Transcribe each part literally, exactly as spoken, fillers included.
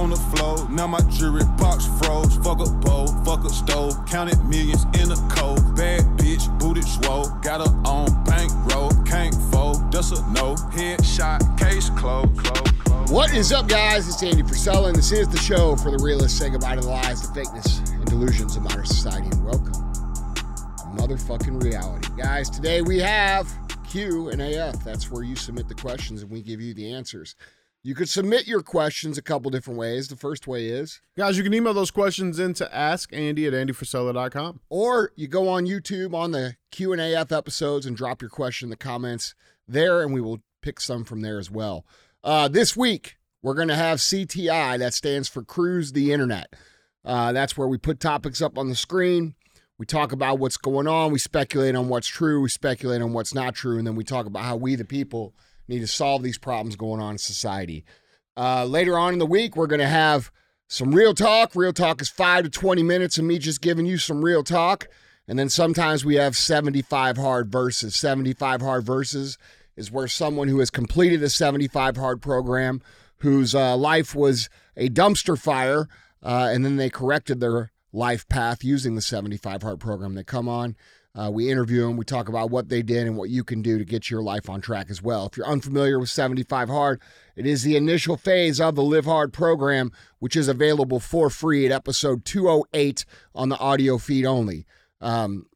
on the floor. Now my jewelry box froze. Fuck a bowl, fuck a stove. Counted millions in a cold. Bad bitch, booted swole. Got her on bankroll. Can't fold, that's a no. Headshot, case closed, closed, closed. What is up, guys? It's Andy Frisella, and this is the show for the realists. Say goodbye to the lies, the fakeness, and delusions of modern society, and welcome to motherfucking reality. Guys, today we have Q and A F. That's where you submit the questions and we give you the answers. You could submit your questions a couple different ways. The first way is... Guys, you can email those questions in to ask Andy at andy frisella dot com. Or you go on YouTube on the Q and A F episodes and drop your question in the comments there, and we will pick some from there as well. Uh, this week, we're going to have C T I. That stands for Cruise the Internet. Uh, that's where we put topics up on the screen. We talk about what's going on. We speculate on what's true. We speculate on what's not true. And then we talk about how we, the people, need to solve these problems going on in society. Uh, later on in the week, we're going to have some real talk. Real talk is five to twenty minutes of me just giving you some real talk. And then sometimes we have seventy-five hard verses. seventy-five hard verses is where someone who has completed a seventy-five hard program, whose uh, life was a dumpster fire, uh, and then they corrected their life path using the seventy-five hard program. They come on. Uh, we interview them. We talk about what they did and what you can do to get your life on track as well. If you're unfamiliar with seventy-five hard, it is the initial phase of the Live Hard program, which is available for free at episode two oh eight on the audio feed only. Um,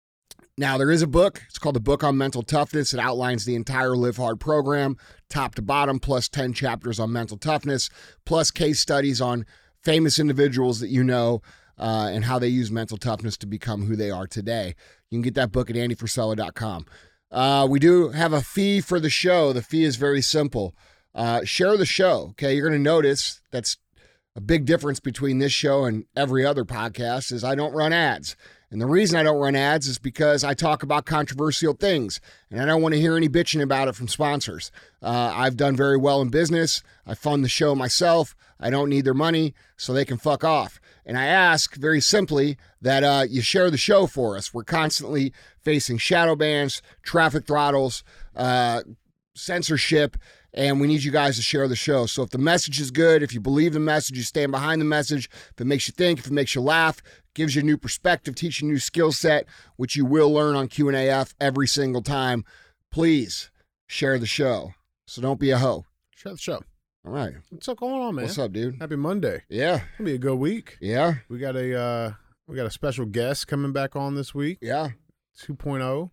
now, there is a book. It's called The Book on Mental Toughness. It outlines the entire Live Hard program, top to bottom, plus ten chapters on mental toughness, plus case studies on famous individuals that you know, Uh, and how they use mental toughness to become who they are today. You can get that book at andy frisella dot com. Uh, we do have a fee for the show. The fee is very simple. Uh, share the show, okay? You're going to notice that's a big difference between this show and every other podcast is I don't run ads. And the reason I don't run ads is because I talk about controversial things, and I don't want to hear any bitching about it from sponsors. Uh, I've done very well in business. I fund the show myself. I don't need their money, so they can fuck off. And I ask very simply that uh, you share the show for us. We're constantly facing shadow bans, traffic throttles, uh, censorship, and we need you guys to share the show. So if the message is good, if you believe the message, you stand behind the message, if it makes you think, if it makes you laugh, gives you a new perspective, teaches you a new skill set, which you will learn on Q and A F every single time, please share the show. So don't be a hoe. Share the show. All right. What's up going on, man? What's up, dude? Happy Monday. Yeah. It's gonna be a good week. Yeah. We got a uh, we got a special guest coming back on this week. Yeah. two point oh.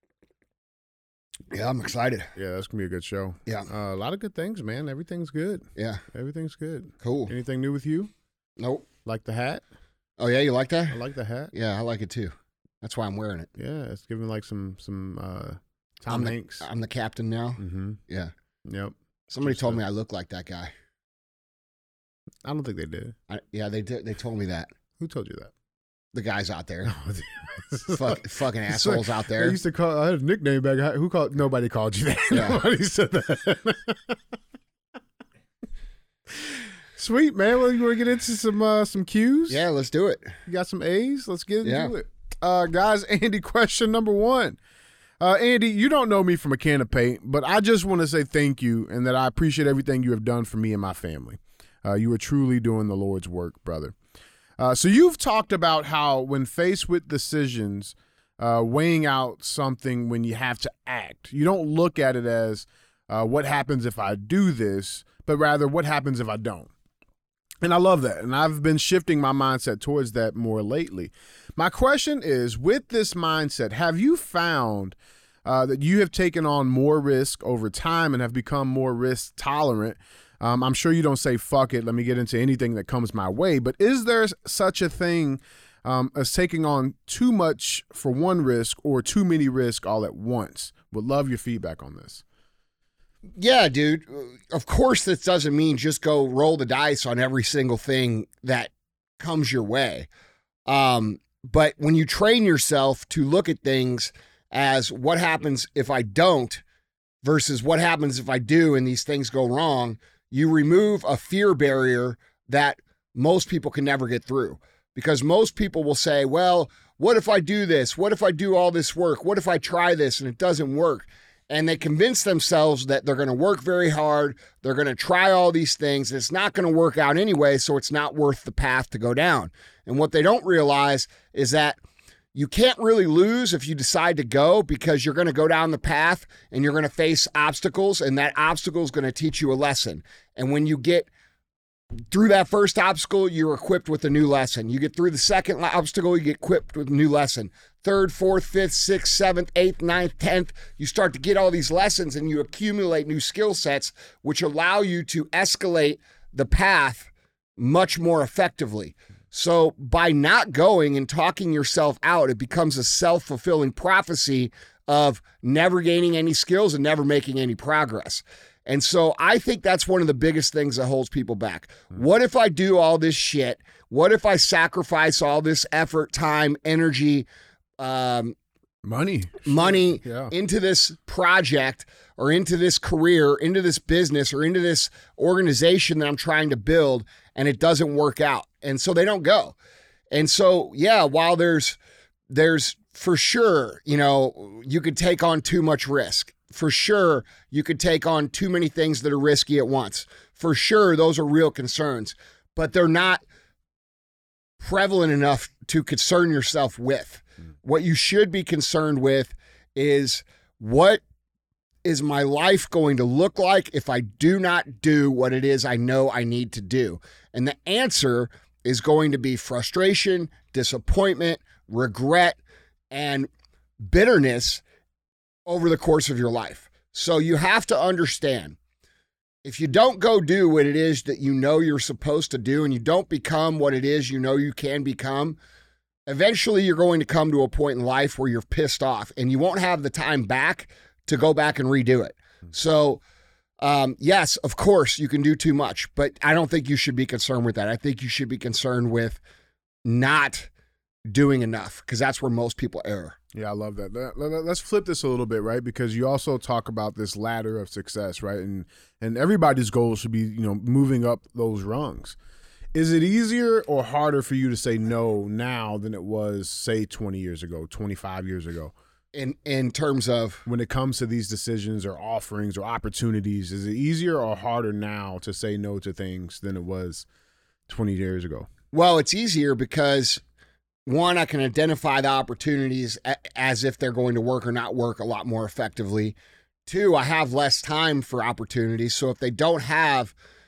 Yeah, I'm excited. Yeah, that's gonna be a good show. Yeah. Uh, a lot of good things, man. Everything's good. Yeah. Everything's good. Cool. Anything new with you? Nope. Like the hat? Oh, yeah? You like that? I like the hat. Yeah, I like it too. That's why I'm wearing it. Yeah, it's giving like some some uh, Tom I'm the, Hanks. I'm the captain now. Mm-hmm. Yeah. Yep. Somebody Just told a- me I look like that guy. I don't think they did. I, yeah, they did. They told me that. Who told you that? The guys out there. Fuck, Fuck, fucking assholes out I there. used to call. I had a nickname back. Who called? Nobody called you that. Yeah. Nobody said that. Sweet, man. Well, you want to get into some uh, some Q's? Yeah, let's do it. You got some A's? Let's get into Yeah. it. Uh, guys, Andy, question number one. Uh, Andy, you don't know me from a can of paint, but I just want to say thank you and that I appreciate everything you have done for me and my family. Uh, you are truly doing the Lord's work, brother. Uh, so you've talked about how when faced with decisions, uh, weighing out something when you have to act, you don't look at it as uh, what happens if I do this, but rather what happens if I don't. And I love that. And I've been shifting my mindset towards that more lately. My question is, with this mindset, have you found uh, that you have taken on more risk over time and have become more risk tolerant? Um, I'm sure you don't say, fuck it, let me get into anything that comes my way. But is there such a thing um, as taking on too much for one risk or too many risks all at once? Would love your feedback on this. Yeah, dude. Of course, this doesn't mean just go roll the dice on every single thing that comes your way. Um, but when you train yourself to look at things as what happens if I don't versus what happens if I do and these things go wrong, you remove a fear barrier that most people can never get through. Because most people will say, well, what if I do this? What if I do all this work? What if I try this and it doesn't work? And they convince themselves that they're going to work very hard. They're going to try all these things. And it's not going to work out anyway, so it's not worth the path to go down. And what they don't realize is that you can't really lose if you decide to go, because you're going to go down the path and you're going to face obstacles, and that obstacle is going to teach you a lesson. And when you get through that first obstacle, you're equipped with a new lesson. You get through the second obstacle, you get equipped with a new lesson. Third, fourth, fifth, sixth, seventh, eighth, ninth, tenth, you start to get all these lessons and you accumulate new skill sets, which allow you to escalate the path much more effectively. So by not going and talking yourself out, it becomes a self-fulfilling prophecy of never gaining any skills and never making any progress. And so I think that's one of the biggest things that holds people back. What if I do all this shit? What if I sacrifice all this effort, time, energy, um, money, money yeah. into this project or into this career, into this business or into this organization that I'm trying to build, and it doesn't work out? And so they don't go. And so, yeah, while there's, there's for sure, you know, you could take on too much risk. For sure, you could take on too many things that are risky at once. For sure, those are real concerns, but they're not prevalent enough to concern yourself with. Mm. What you should be concerned with is, what is my life going to look like if I do not do what it is I know I need to do? And the answer is going to be frustration, disappointment, regret, and bitterness over the course of your life. So you have to understand, if you don't go do what it is that you know you're supposed to do, and you don't become what it is you know you can become, eventually you're going to come to a point in life where you're pissed off and you won't have the time back to go back and redo it. So um, yes, of course you can do too much, but I don't think you should be concerned with that. I think you should be concerned with not doing enough, because that's where most people err. Yeah, I love that. Let's flip this a little bit, right? Because you also talk about this ladder of success, right? And and everybody's goal should be, you know, moving up those rungs. Is it easier or harder for you to say no now than it was, say, twenty years ago, twenty-five years ago? In in terms of when it comes to these decisions or offerings or opportunities, is it easier or harder now to say no to things than it was twenty years ago? Well, it's easier because, one, I can identify the opportunities as if they're going to work or not work a lot more effectively. Two, I have less time for opportunities. So if they don't have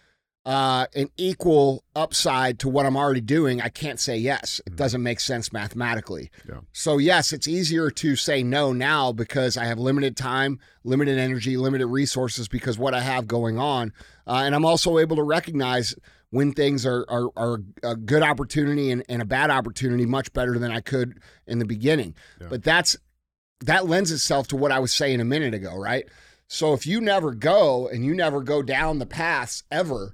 uh, an equal upside to what I'm already doing, I can't say yes. It doesn't make sense mathematically. Yeah. So yes, it's easier to say no now because I have limited time, limited energy, limited resources because what I have going on. Uh, and I'm also able to recognize when things are are, are a good opportunity and, and a bad opportunity much better than I could in the beginning. Yeah. But that's that lends itself to what I was saying a minute ago, right? So if you never go and you never go down the paths ever,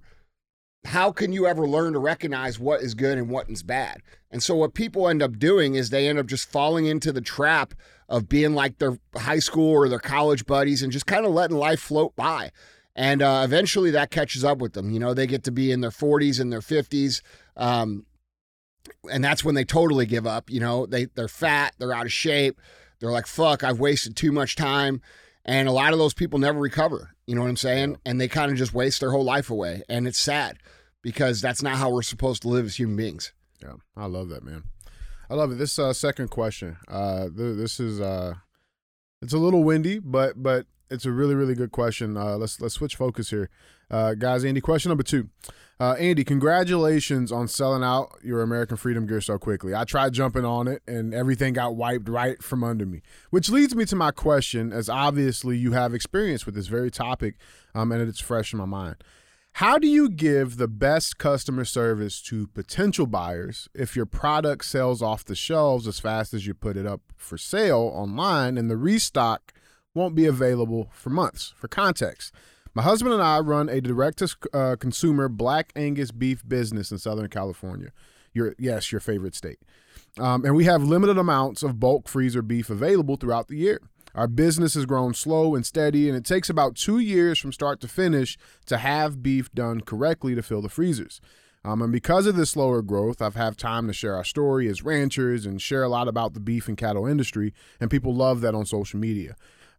how can you ever learn to recognize what is good and what is bad? And so what people end up doing is they end up just falling into the trap of being like their high school or their college buddies and just kind of letting life float by. And uh, eventually that catches up with them. You know, they get to be in their forties and their fifties. Um, and that's when they totally give up. You know, they, they're fat, they're out of shape. They're like, fuck, I've wasted too much time. And a lot of those people never recover. You know what I'm saying? And they kind of just waste their whole life away. And it's sad because that's not how we're supposed to live as human beings. Yeah, I love that, man. I love it. This uh, second question, uh, th- this is, uh, it's a little windy, but but it's a really, really good question. Uh, let's let's switch focus here. Uh, guys, Andy, question number two. Uh, Andy, congratulations on selling out your American Freedom gear so quickly. I tried jumping on it, and everything got wiped right from under me, which leads me to my question, as obviously you have experience with this very topic, um, and it's fresh in my mind. How do you give the best customer service to potential buyers if your product sells off the shelves as fast as you put it up for sale online and the restock won't be available for months? For context, my husband and I run a direct-to-consumer Black Angus beef business in Southern California. Your yes, your favorite state. Um, and we have limited amounts of bulk freezer beef available throughout the year. Our business has grown slow and steady, and it takes about two years from start to finish to have beef done correctly to fill the freezers. Um, and because of this slower growth, I've had time to share our story as ranchers and share a lot about the beef and cattle industry, and people love that on social media.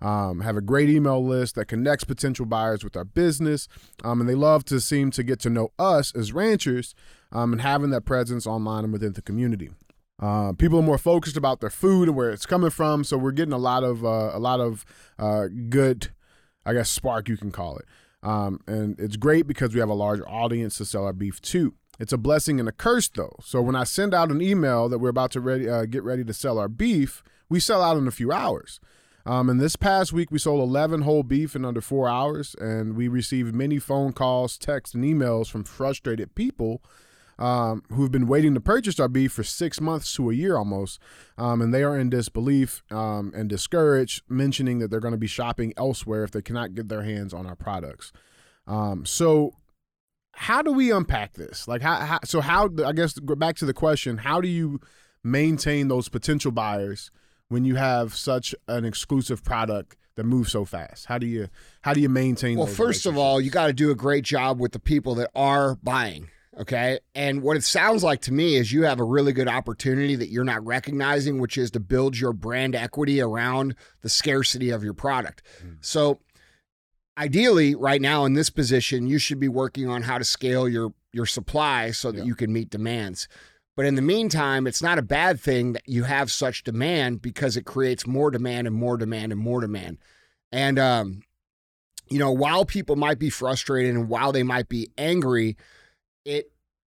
Um, have a great email list that connects potential buyers with our business, um, and they love to seem to get to know us as ranchers, um, and having that presence online and within the community. Uh, people are more focused about their food and where it's coming from, so we're getting a lot of uh, a lot of uh, good, I guess, spark you can call it, um, and it's great because we have a larger audience to sell our beef to. It's a blessing and a curse, though. So when I send out an email that we're about to ready, uh, get ready to sell our beef, we sell out in a few hours. Um, and this past week, we sold eleven whole beef in under four hours, and we received many phone calls, texts, and emails from frustrated people um, who've been waiting to purchase our beef for six months to a year almost, um, and they are in disbelief um, and discouraged, mentioning that they're going to be shopping elsewhere if they cannot get their hands on our products. Um, so how do we unpack this? Like, how, how so how, I guess, go back to the question, how do you maintain those potential buyers when you have such an exclusive product that moves so fast? How do you how do you maintain? Well, those first of all, you got to do a great job with the people that are buying. Okay. And what it sounds like to me is you have a really good opportunity that you're not recognizing, which is to build your brand equity around the scarcity of your product. Mm. So ideally, right now in this position, you should be working on how to scale your your supply so that yeah. you can meet demands. But in the meantime, it's not a bad thing that you have such demand, because it creates more demand and more demand and more demand. And, um, you know, while people might be frustrated and while they might be angry, it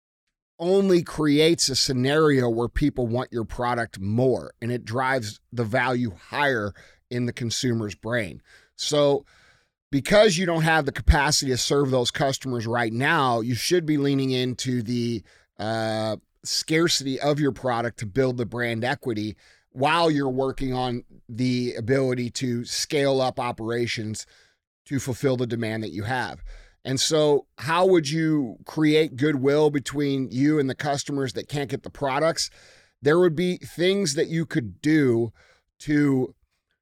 only creates a scenario where people want your product more, and it drives the value higher in the consumer's brain. So because you don't have the capacity to serve those customers right now, you should be leaning into the uh, scarcity of your product to build the brand equity while you're working on the ability to scale up operations to fulfill the demand that you have. And so how would you create goodwill between you and the customers that can't get the products? There would be things that you could do to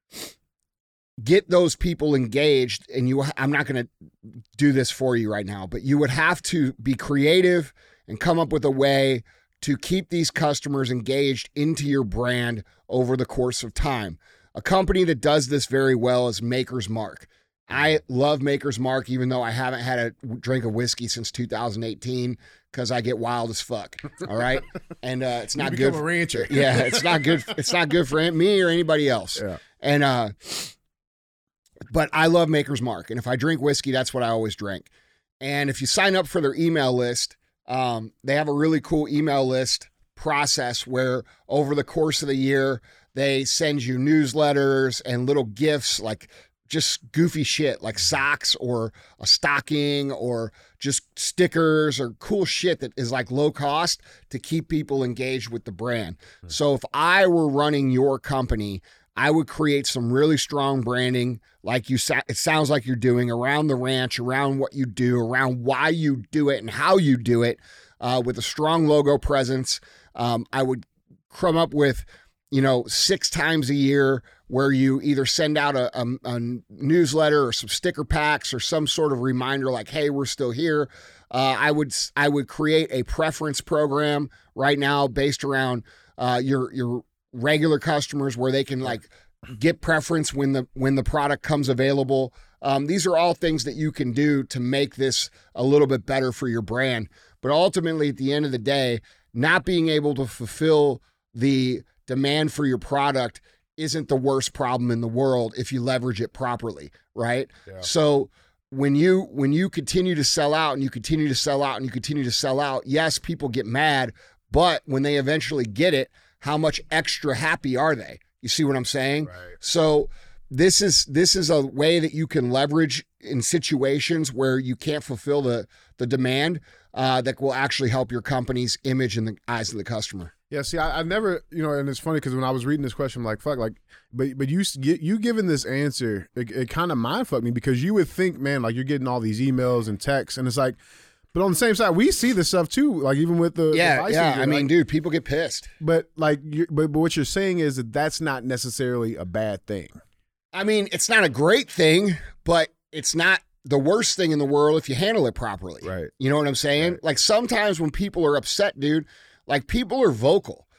get those people engaged. And you, I'm not going to do this for you right now, but you would have to be creative and come up with a way to keep these customers engaged into your brand over the course of time. A company that does this very well is Maker's Mark. I love Maker's Mark, even though I haven't had a drink of whiskey since two thousand eighteen, because I get wild as fuck. All right, and uh, it's not you good. Become a rancher. Yeah, it's not good. It's not good for me or anybody else. Yeah. And uh, but I love Maker's Mark, and if I drink whiskey, that's what I always drink. And if you sign up for their email list, um, they have a really cool email list process where over the course of the year they send you newsletters and little gifts, like just goofy shit like socks or a stocking or just stickers or cool shit that is like low cost to keep people engaged with the brand. Mm-hmm. So if I were running your company, I would create some really strong branding like you sa- it sounds like you're doing around the ranch, around what you do, around why you do it and how you do it, uh, with a strong logo presence. Um, I would come up with, you know, six times a year where you either send out a, a, a newsletter or some sticker packs or some sort of reminder like, hey, we're still here. Uh, I would I would create a preference program right now based around uh, your your regular customers where they can like get preference when the when the product comes available. Um, these are all things that you can do to make this a little bit better for your brand. But ultimately, at the end of the day, not being able to fulfill the demand for your product isn't the worst problem in the world if you leverage it properly, right? Yeah. So when you when you continue to sell out and you continue to sell out and you continue to sell out, yes, people get mad, but when they eventually get it, how much extra happy are they? You see what I'm saying? Right. So this is this is a way that you can leverage in situations where you can't fulfill the the demand, uh, that will actually help your company's image in the eyes of the customer. Yeah, see, I, I never, you know, and it's funny because when I was reading this question, I'm like, fuck, like, but but you you giving this answer, it, it kind of mind fucked me because you would think, man, like you're getting all these emails and texts, and it's like, but on the same side, we see this stuff too, like even with the yeah, the yeah. I like, mean, dude, people get pissed. But like, you, but but what you're saying is that that's not necessarily a bad thing. I mean, it's not a great thing, but it's not the worst thing in the world if you handle it properly. Right. You know what I'm saying? Right. Like sometimes when people are upset, dude. Like people are vocal,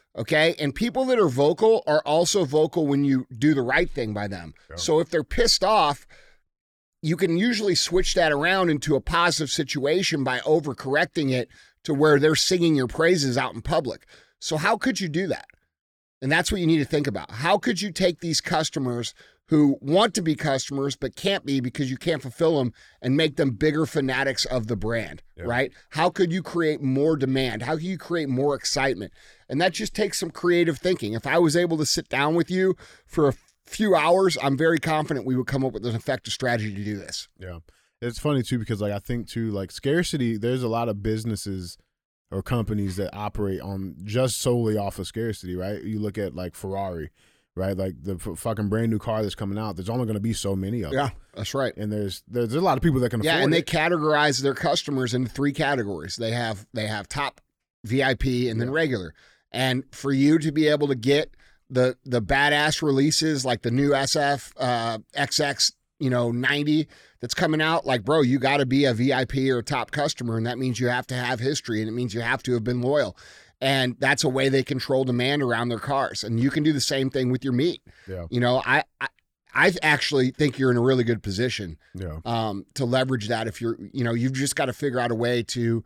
Okay. And people that are vocal are also vocal when you do the right thing by them. Yeah. So if they're pissed off, you can usually switch that around into a positive situation by overcorrecting it to where they're singing your praises out in public. So how could you do that? And that's what you need to think about. How could you take these customers who want to be customers but can't be because you can't fulfill them and make them bigger fanatics of the brand, yeah. right? How could you create more demand? How can you create more excitement? And that just takes some creative thinking. If I was able to sit down with you for a few hours, I'm very confident we would come up with an effective strategy to do this. Yeah. It's funny too, because like I think too, like scarcity, there's a lot of businesses or companies that operate on just solely off of scarcity, right? You look at like Ferrari, right? Like the f- fucking brand new car that's coming out, there's only going to be so many of them. Yeah, that's right. And there's there's a lot of people that can yeah, afford and it. they categorize their customers into three categories. They have they have top, V I P, and then yeah. regular. And for you to be able to get the the badass releases like the new S F uh, X X, you know, ninety that's coming out, like, bro, you got to be a V I P or a top customer, and that means you have to have history, and it means you have to have been loyal. And that's a way they control demand around their cars. And you can do the same thing with your meat. Yeah. You know, I, I I actually think you're in a really good position yeah. um, to leverage that. If you're, you know, you've just got to figure out a way to,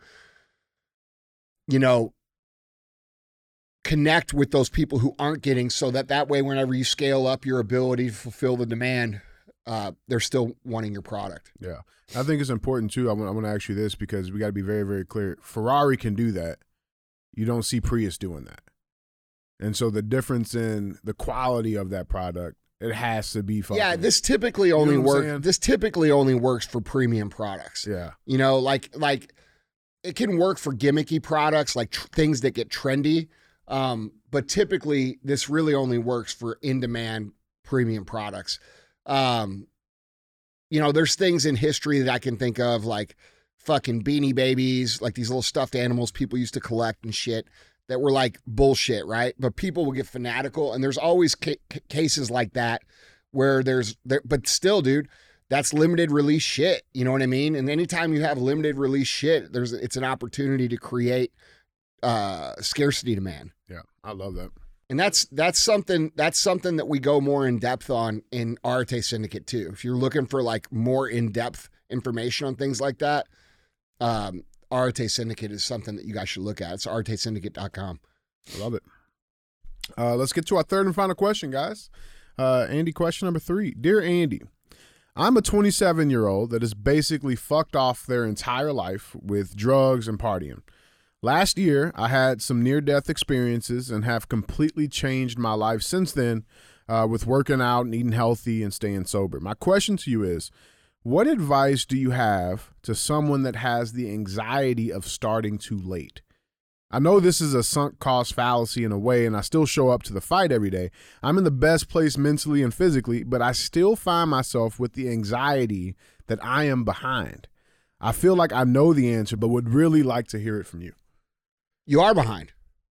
you know, connect with those people who aren't getting, so that that way, whenever you scale up your ability to fulfill the demand, uh, they're still wanting your product. Yeah. I think it's important too. I want, I want to ask you this because we got to be very, very clear. Ferrari can do that. You don't see Prius doing that. And so the difference in the quality of that product, it has to be fucking. Yeah, this typically only you know works. This typically only works for premium products. Yeah. You know, like like it can work for gimmicky products, like tr- things that get trendy. Um, but typically this really only works for in-demand premium products. Um, you know, there's things in history that I can think of, like fucking Beanie Babies, like these little stuffed animals people used to collect and shit that were like bullshit, right? But people will get fanatical, and there's always ca- cases like that where there's, there, but still, dude, that's limited release shit. You know what I mean? And anytime you have limited release shit, there's, it's an opportunity to create uh, scarcity demand. Yeah, I love that. And that's that's something that's something that we go more in depth on in Arete Syndicate too. If you're looking for like more in depth information on things like that, um, Arete Syndicate is something that you guys should look at. It's arete syndicate dot com. I love it. Uh, let's get to our third and final question, guys. Uh, Andy, question number three. Dear Andy, I'm a twenty-seven-year-old that has basically fucked off their entire life with drugs and partying. Last year, I had some near-death experiences and have completely changed my life since then uh, with working out and eating healthy and staying sober. My question to you is, what advice do you have to someone that has the anxiety of starting too late? I know this is a sunk cost fallacy in a way, and I still show up to the fight every day. I'm in the best place mentally and physically, but I still find myself with the anxiety that I am behind. I feel like I know the answer, but would really like to hear it from you. You are behind.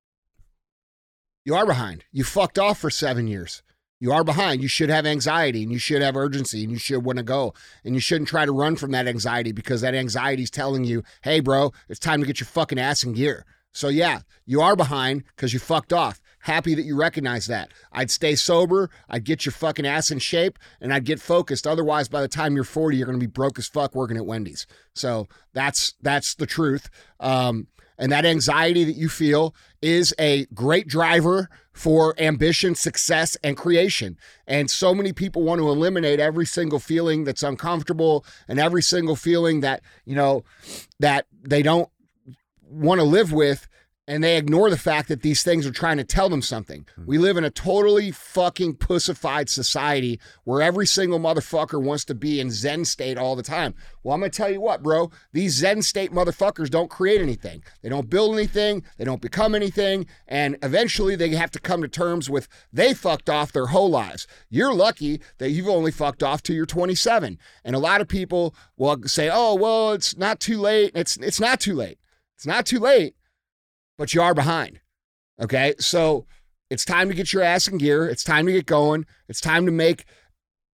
You are behind. You fucked off for seven years. You are behind. You should have anxiety, and you should have urgency, and you should want to go. And you shouldn't try to run from that anxiety, because that anxiety is telling you, hey, bro, it's time to get your fucking ass in gear. So, yeah, you are behind because you fucked off. Happy that you recognize that. I'd stay sober. I'd get your fucking ass in shape, and I'd get focused. Otherwise, by the time you're forty, you're going to be broke as fuck working at Wendy's. So that's that's the truth. Um, and that anxiety that you feel is a great driver for ambition, success, and creation. And so many people want to eliminate every single feeling that's uncomfortable and every single feeling that, you know, that they don't want to live with, and they ignore the fact that these things are trying to tell them something. We live in a totally fucking pussified society where every single motherfucker wants to be in Zen state all the time. Well, I'm going to tell you what, bro. These Zen state motherfuckers don't create anything. They don't build anything. They don't become anything. And eventually they have to come to terms with they fucked off their whole lives. You're lucky that you've only fucked off till you're twenty-seven. And a lot of people will say, oh, well, it's not too late. It's it's not too late. It's not too late. But you are behind, okay? So it's time to get your ass in gear. It's time to get going. It's time to make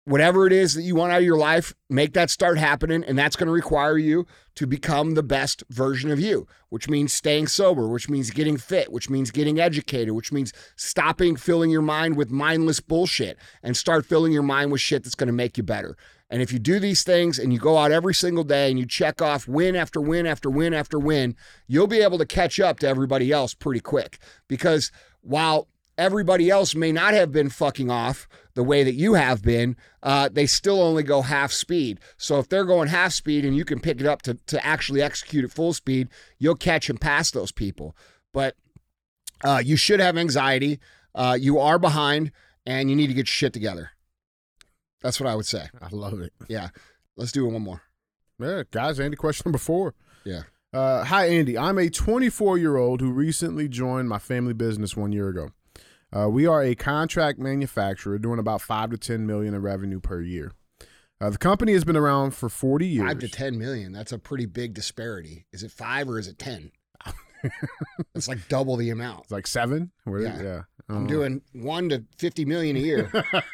whatever it is that you want out of your life, make that start happening. And that's going to require you to become the best version of you, which means staying sober, which means getting fit, which means getting educated, which means stopping filling your mind with mindless bullshit and start filling your mind with shit that's going to make you better. And if you do these things and you go out every single day and you check off win after win after win after win, you'll be able to catch up to everybody else pretty quick. Because while everybody else may not have been fucking off the way that you have been, uh, they still only go half speed. So if they're going half speed and you can pick it up to, to actually execute at full speed, you'll catch and pass those people. But uh, you should have anxiety. Uh, you are behind and you need to get your shit together. That's what I would say. I love it. Yeah. Let's do it one more. Yeah, guys, Andy, question number four. Yeah. Uh, hi, Andy. I'm a twenty-four-year-old who recently joined my family business one year ago. Uh, we are a contract manufacturer doing about five to ten million in revenue per year. Uh, the company has been around for forty years. Five to ten million. That's a pretty big disparity. Is it five or is it ten? It's like double the amount. It's like seven. Where, yeah. yeah. I'm doing one to fifty million a year.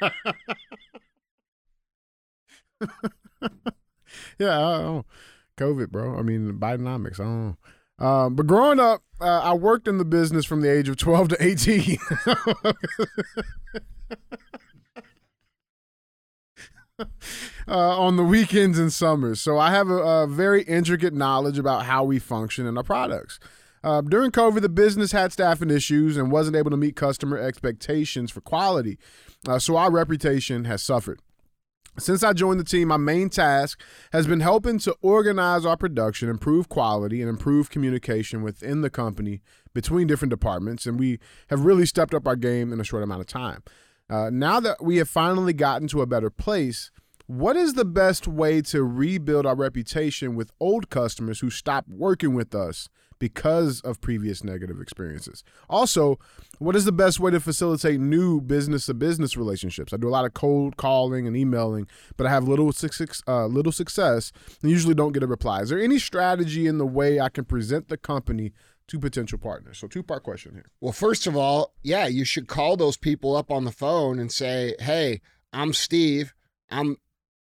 Yeah, I don't know. COVID, bro. I mean, Bidenomics. I don't know. Um, but growing up, uh, I worked in the business from the age of twelve to eighteen. uh, on the weekends and summers. So I have a, a very intricate knowledge about how we function and our products. Uh, during COVID, the business had staffing issues and wasn't able to meet customer expectations for quality. Uh, so our reputation has suffered. Since I joined the team, my main task has been helping to organize our production, improve quality, and improve communication within the company between different departments, and we have really stepped up our game in a short amount of time. Uh, now that we have finally gotten to a better place, what is the best way to rebuild our reputation with old customers who stopped working with us because of previous negative experiences? Also, what is the best way to facilitate new business-to-business relationships? I do a lot of cold calling and emailing, but I have little success, uh, little success and usually don't get a reply. Is there any strategy in the way I can present the company to potential partners? So two-part question here. Well, first of all, yeah, you should call those people up on the phone and say, hey, I'm Steve. I'm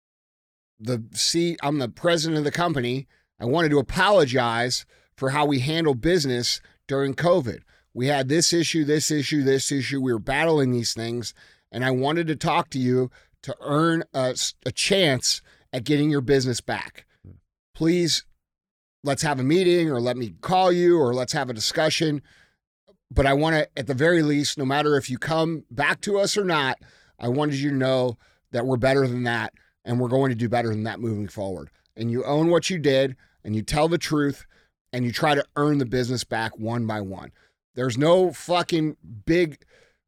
the C, I'm the president of the company. I wanted to apologize for how we handled business during COVID. We had this issue, this issue, this issue. We were battling these things, and I wanted to talk to you to earn a, a chance at getting your business back. Please, let's have a meeting, or let me call you, or let's have a discussion. But I want to, at the very least, no matter if you come back to us or not, I wanted you to know that we're better than that, and we're going to do better than that moving forward. And you own what you did, and you tell the truth, and you try to earn the business back one by one. There's no fucking big,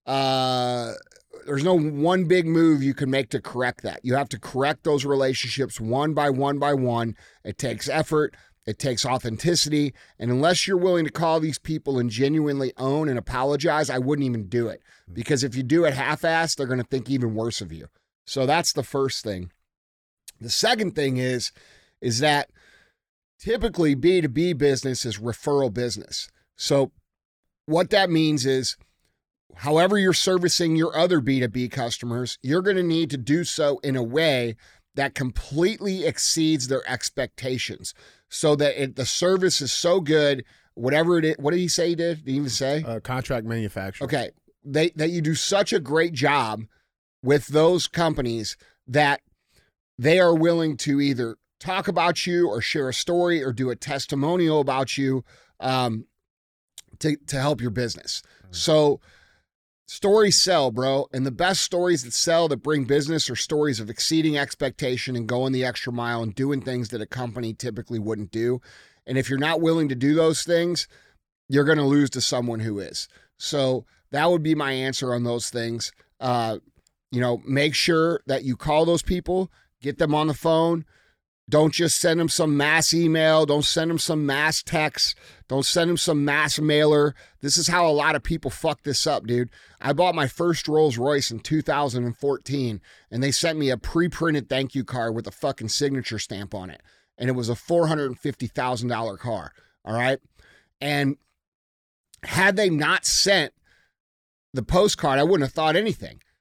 uh, there's no one big move you can make to correct that. You have to correct those relationships one by one by one. It takes effort. It takes authenticity. And unless you're willing to call these people and genuinely own and apologize, I wouldn't even do it. Because if you do it half-assed, they're going to think even worse of you. So that's the first thing. The second thing is, is that typically B two B business is referral business. So what that means is, however you're servicing your other B two B customers, you're going to need to do so in a way that completely exceeds their expectations, so that it, the service is so good, whatever it is. What did he say he did? Did he even say? Uh, contract manufacturer. Okay. They, that you do such a great job with those companies that they are willing to either talk about you or share a story or do a testimonial about you um, to, to help your business. Mm-hmm. So stories sell, bro. And the best stories that sell, that bring business, are stories of exceeding expectation and going the extra mile and doing things that a company typically wouldn't do. And if you're not willing to do those things, you're going to lose to someone who is. So that would be my answer on those things. Uh, you know, make sure that you call those people, get them on the phone. Don't just send them some mass email. Don't send them some mass text. Don't send them some mass mailer. This is how a lot of people fuck this up, dude. I bought my first Rolls Royce in two thousand fourteen, and they sent me a pre-printed thank you card with a fucking signature stamp on it. And it was a four hundred fifty thousand dollars car, all right? And had they not sent the postcard, I wouldn't have thought anything.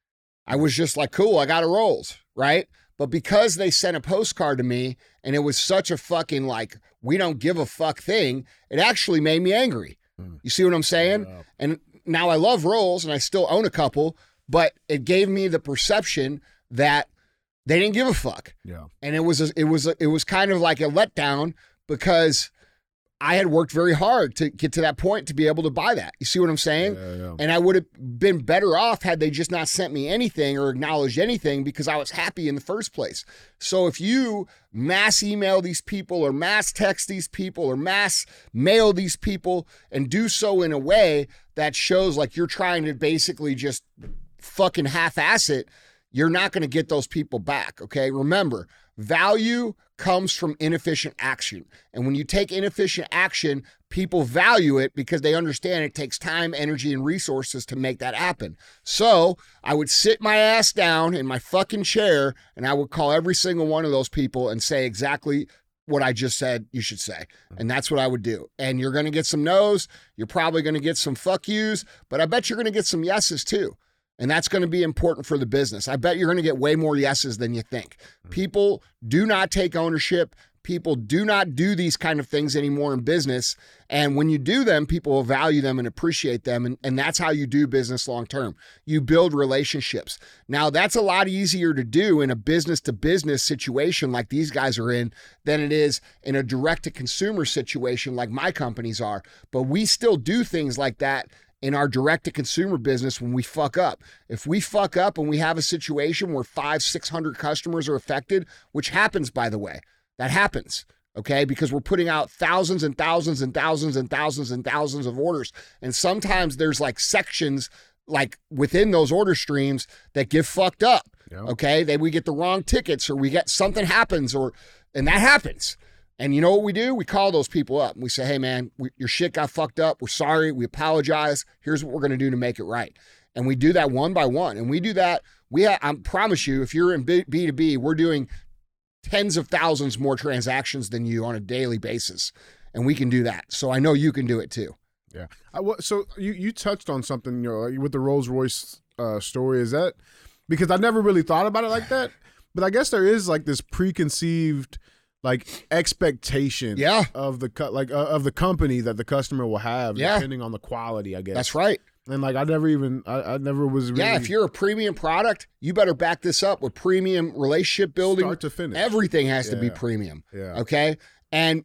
I was just like, cool, I got a Rolls, right? But because they sent a postcard to me and it was such a fucking like, we don't give a fuck thing, it actually made me angry. Mm. You see what I'm saying? Yeah. And now I love Rolls and I still own a couple, but it gave me the perception that they didn't give a fuck. Yeah. And it was, a, it was, a, it was kind of like a letdown because I had worked very hard to get to that point to be able to buy that. You see what I'm saying? Yeah, yeah. And I would have been better off had they just not sent me anything or acknowledged anything because I was happy in the first place. So if you mass email these people or mass text these people or mass mail these people and do so in a way that shows like you're trying to basically just fucking half-ass it, you're not going to get those people back, okay? Remember, value comes from inefficient action. And when you take inefficient action, people value it because they understand it takes time, energy, and resources to make that happen. So I would sit my ass down in my fucking chair and I would call every single one of those people and say exactly what I just said you should say. And that's what I would do. And you're going to get some no's. You're probably going to get some fuck yous, but I bet you're going to get some yeses too. And that's going to be important for the business. I bet you're going to get way more yeses than you think. People do not take ownership. People do not do these kind of things anymore in business. And when you do them, people will value them and appreciate them. And, and that's how you do business long term. You build relationships. Now, that's a lot easier to do in a business-to-business situation like these guys are in than it is in a direct-to-consumer situation like my companies are. But we still do things like that in our direct-to-consumer business when we fuck up. If we fuck up and we have a situation where five, six hundred customers are affected, which happens, by the way, that happens, okay? Because we're putting out thousands and thousands and thousands and thousands and thousands of orders. And sometimes there's like sections like within those order streams that get fucked up, yep. okay? That we get the wrong tickets or we get something happens or, and that happens. And you know what we do? We call those people up and we say, hey man, we, your shit got fucked up. We're sorry. We apologize. Here's what we're going to do to make it right. And we do that one by one. And we do that. We ha- I promise you, if you're in B two B, we're doing tens of thousands more transactions than you on a daily basis. And we can do that. So I know you can do it too. Yeah. I, so you, you touched on something, you know, with the Rolls Royce uh, story. Is that because I never really thought about it like that, but I guess there is like this preconceived like expectation yeah. of the co- like uh, of the company that the customer will have yeah. depending on the quality, I guess. That's right. And like I never even I, I never was really, yeah. If you're a premium product, you better back this up with premium relationship building, start to finish. Everything has yeah. to be premium. Yeah. Okay, and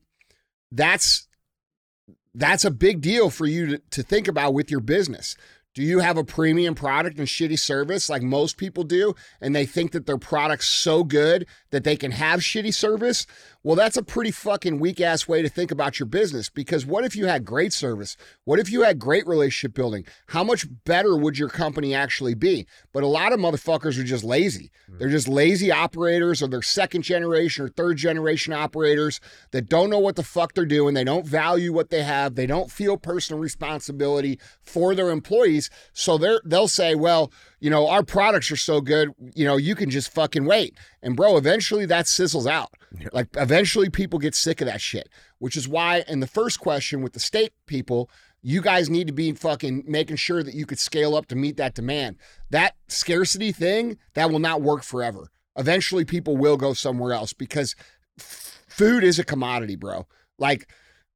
that's that's a big deal for you to, to think about with your business. Do you have a premium product and shitty service like most people do, and they think that their product's so good that they can have shitty service? Well, that's a pretty fucking weak-ass way to think about your business, because what if you had great service? What if you had great relationship building? How much better would your company actually be? But a lot of motherfuckers are just lazy. They're just lazy operators, or they're second generation or third generation operators that don't know what the fuck they're doing. They don't value what they have. They don't feel personal responsibility for their employees. So they're, they'll say, well, you know, our products are so good, you know, you can just fucking wait. And bro, eventually that sizzles out. Yeah. Like eventually people get sick of that shit, which is why in the first question with the state people, you guys need to be fucking making sure that you could scale up to meet that demand. That scarcity thing, that will not work forever. Eventually people will go somewhere else because f- food is a commodity, bro. Like,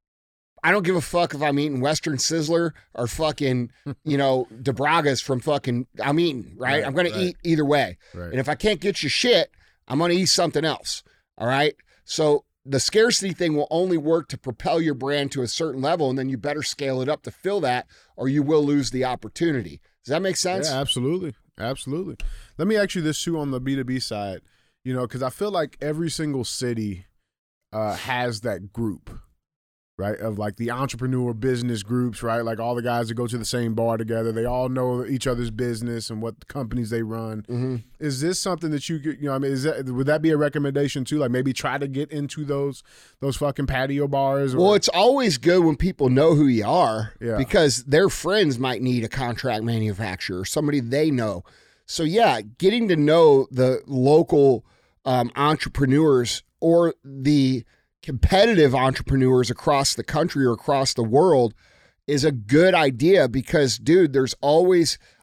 I don't give a fuck if I'm eating Western Sizzler or fucking, you know, DeBraga's from fucking, I'm eating, right? right I'm going right. to eat either way. Right. And if I can't get you shit, I'm going to eat something else. All right. So the scarcity thing will only work to propel your brand to a certain level. And then you better scale it up to fill that, or you will lose the opportunity. Does that make sense? Yeah, absolutely. Absolutely. Let me ask you this too on the B two B side, you know, because I feel like every single city uh, has that group, right, of like the entrepreneur business groups, right? Like all the guys that go to the same bar together, they all know each other's business and what companies they run. Mm-hmm. Is this something that you could, you know, I mean, is that, would that be a recommendation too? Like maybe try to get into those those fucking patio bars? Or? Well, it's always good when people know who you are, yeah. because their friends might need a contract manufacturer, somebody they know. So yeah, getting to know the local um, entrepreneurs or the competitive entrepreneurs across the country or across the world is a good idea, because dude, there's always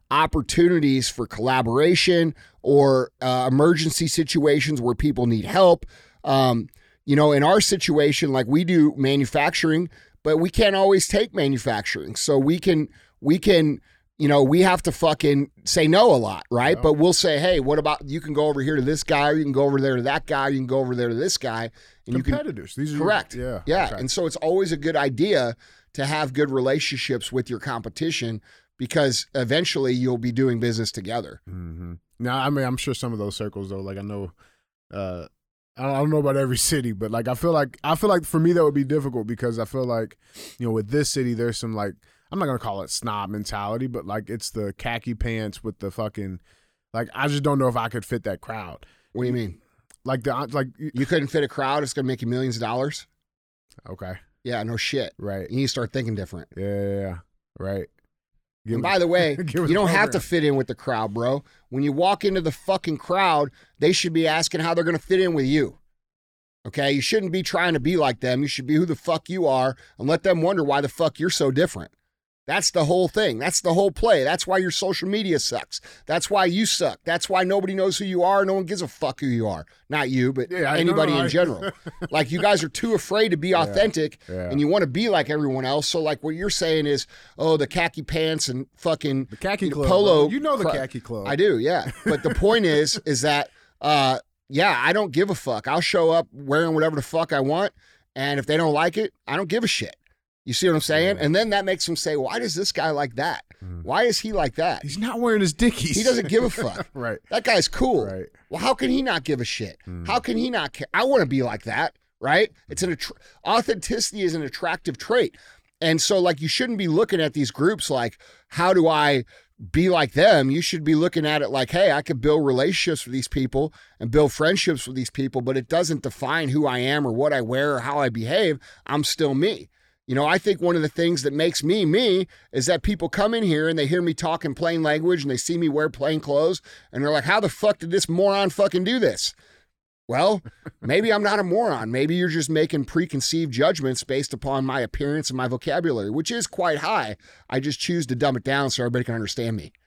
opportunities for collaboration or uh, emergency situations where people need help. Um, you know, in our situation, like we do manufacturing, but we can't always take manufacturing. So we can, we can, you know, we have to fucking say no a lot, right? Yeah. But we'll say, hey, what about, you can go over here to this guy, or you can go over there to that guy, you can go over there to this guy. And competitors. You can, These are correct. Your, yeah. Yeah. Okay. And so it's always a good idea to have good relationships with your competition, because eventually you'll be doing business together. Mm-hmm. Now, I mean, I'm sure some of those circles, though, like I know, uh, I don't know about every city, but like I feel like I feel like for me that would be difficult, because I feel like, you know, with this city there's some, like, I'm not gonna call it snob mentality, but like it's the khaki pants with the fucking, like, I just don't know if I could fit that crowd. What do you mean? Like the like you couldn't fit a crowd? It's gonna make you millions of dollars. Okay. Yeah. No shit. Right. You need to start thinking different. Yeah. yeah, yeah. Right. Give and by the way, you don't have to fit in with the crowd, bro. When you walk into the fucking crowd, they should be asking how they're going to fit in with you. Okay? You shouldn't be trying to be like them. You should be who the fuck you are and let them wonder why the fuck you're so different. That's the whole thing. That's the whole play. That's why your social media sucks. That's why you suck. That's why nobody knows who you are. No one gives a fuck who you are. Not you, but yeah, anybody know, in I... general. Like, you guys are too afraid to be authentic, yeah, yeah. and you want to be like everyone else. So, like, what you're saying is, oh, the khaki pants and fucking the khaki you know, club, polo. Bro. You know the khaki club. I do, yeah. But the point is, is that, uh, yeah, I don't give a fuck. I'll show up wearing whatever the fuck I want, and if they don't like it, I don't give a shit. You see what I'm saying? Yeah. And then that makes them say, why does this guy like that? Mm. Why is he like that? He's not wearing his Dickies. He doesn't give a fuck. Right. That guy's cool. Right. Well, how can he not give a shit? Mm. How can he not care? I want to be like that, right? It's an att- authenticity is an attractive trait. And so, like, you shouldn't be looking at these groups like, how do I be like them? You should be looking at it like, hey, I could build relationships with these people and build friendships with these people, but it doesn't define who I am or what I wear or how I behave. I'm still me. You know, I think one of the things that makes me me is that people come in here and they hear me talk in plain language and they see me wear plain clothes and they're like, how the fuck did this moron fucking do this? Well, maybe I'm not a moron. Maybe you're just making preconceived judgments based upon my appearance and my vocabulary, which is quite high. I just choose to dumb it down so everybody can understand me.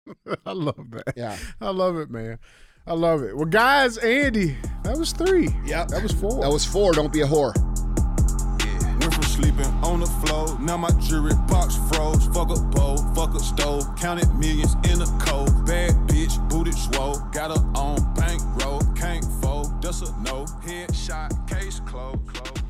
I love that. Yeah. I love it, man. I love it. Well, guys, Andy, that was three. Yep. That was four. That was four. Don't be a whore. Went from sleeping on the floor, now my jewelry box froze. Fuck a bowl, fuck a stove, counted millions in a cold. Bad bitch, booted swole, got her on bankroll, can't fold, that's a no. Headshot, case closed, closed.